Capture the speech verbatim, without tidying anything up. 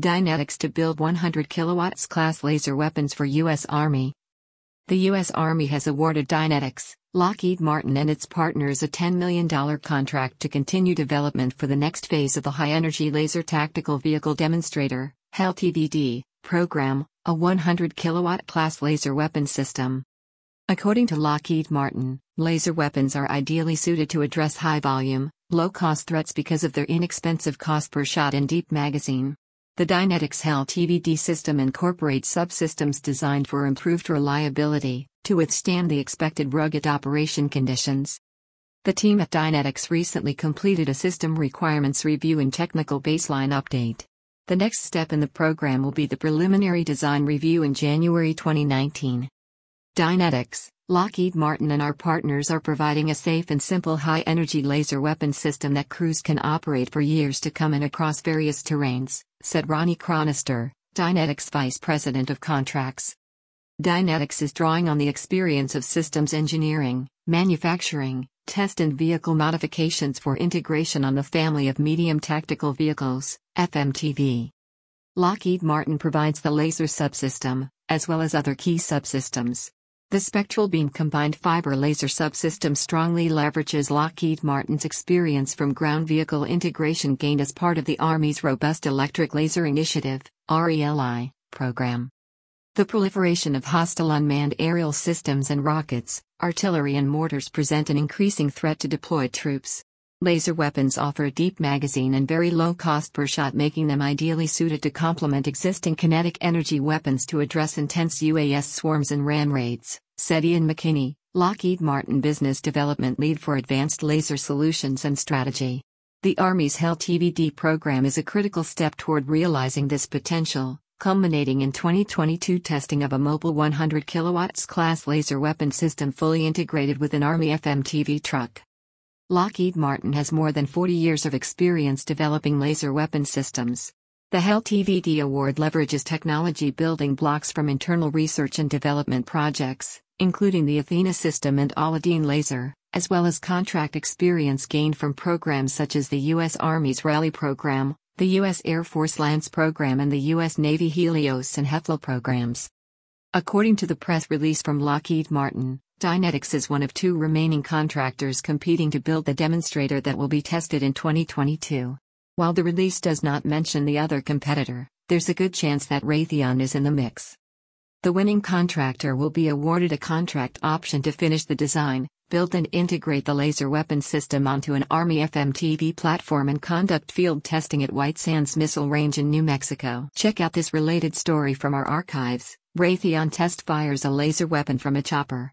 Dynetics to build one hundred kilowatts class laser weapons for U S Army. The U S Army has awarded Dynetics, Lockheed Martin and its partners a ten million dollars contract to continue development for the next phase of the High-Energy Laser Tactical Vehicle Demonstrator, H E L T V D, program, a one hundred kilowatt class laser weapon system. According to Lockheed Martin, laser weapons are ideally suited to address high-volume, low-cost threats because of their inexpensive cost per shot and deep magazine. The Dynetics H E L T V D system incorporates subsystems designed for improved reliability, to withstand the expected rugged operation conditions. The team at Dynetics recently completed a system requirements review and technical baseline update. The next step in the program will be the preliminary design review in January twenty nineteen. Dynetics, Lockheed Martin and our partners are providing a safe and simple high-energy laser weapon system that crews can operate for years to come and across various terrains, said Ronnie Chronister, Dynetics Vice President of Contracts. Dynetics is drawing on the experience of systems engineering, manufacturing, test and vehicle modifications for integration on the family of medium tactical vehicles, F M T V. Lockheed Martin provides the laser subsystem, as well as other key subsystems. The spectral beam combined fiber laser subsystem strongly leverages Lockheed Martin's experience from ground vehicle integration gained as part of the Army's Robust Electric Laser Initiative, R E L I, program. The proliferation of hostile unmanned aerial systems and rockets, artillery and mortars present an increasing threat to deployed troops. Laser weapons offer a deep magazine and very low cost per shot, making them ideally suited to complement existing kinetic energy weapons to address intense U A S swarms and ram raids, said Ian McKinney, Lockheed Martin Business Development Lead for Advanced Laser Solutions and Strategy. The Army's H E L T V D program is a critical step toward realizing this potential, culminating in twenty twenty-two testing of a mobile one hundred kilowatts class laser weapon system fully integrated with an Army F M T V truck. Lockheed Martin has more than forty years of experience developing laser weapon systems. The H E L T V D award leverages technology building blocks from internal research and development projects, including the Athena system and Aladdin laser, as well as contract experience gained from programs such as the U S Army's Raleigh program, the U S Air Force Lance program and the U S Navy Helios and Heffel programs. According to the press release from Lockheed Martin, Dynetics is one of two remaining contractors competing to build the demonstrator that will be tested in twenty twenty-two. While the release does not mention the other competitor, there's a good chance that Raytheon is in the mix. The winning contractor will be awarded a contract option to finish the design, build and integrate the laser weapon system onto an Army F M T V platform and conduct field testing at White Sands Missile Range in New Mexico. Check out this related story from our archives. Raytheon test fires a laser weapon from a chopper.